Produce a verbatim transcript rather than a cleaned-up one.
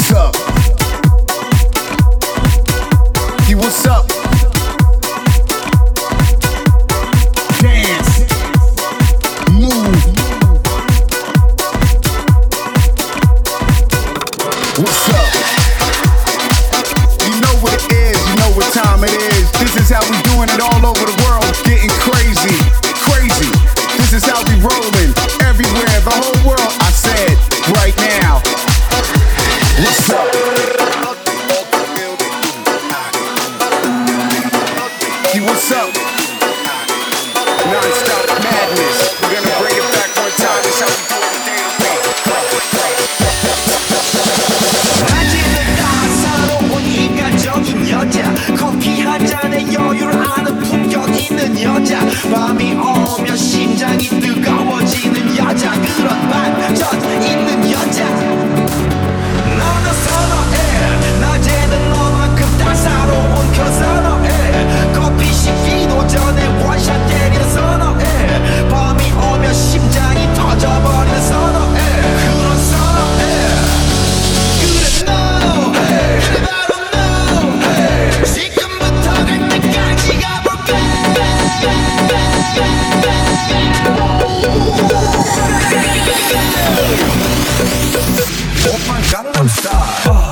What's up? You what's up? Dance, move. What's up? You know what it is, you know what time it is. This is how we doing it all over the world, getting crazy, crazy. This is how we rolling everywhere, the whole world. I said right now. What's up? You what's up? Non-stop madness. We're gonna bring it back one time. This how we do it the damn thing. 낮에는 따사로운 인간적인 여자 커피 한 잔에 여유를 아는 품격 있는 여자 밤이 오면 심장이 뜨거워지는 여자 그런 반전 있는 여자 너는 선호해 낮에는 너만큼 따사로운 그 선호해 커피 식기도 전에 원샷 때리는 선호해 밤이 오면 심장이 터져버리는 선호해 그런 선호해 그래 no hey 나도 no hey 지금부터 갈 때까지 가볼게 오빤 강남스타일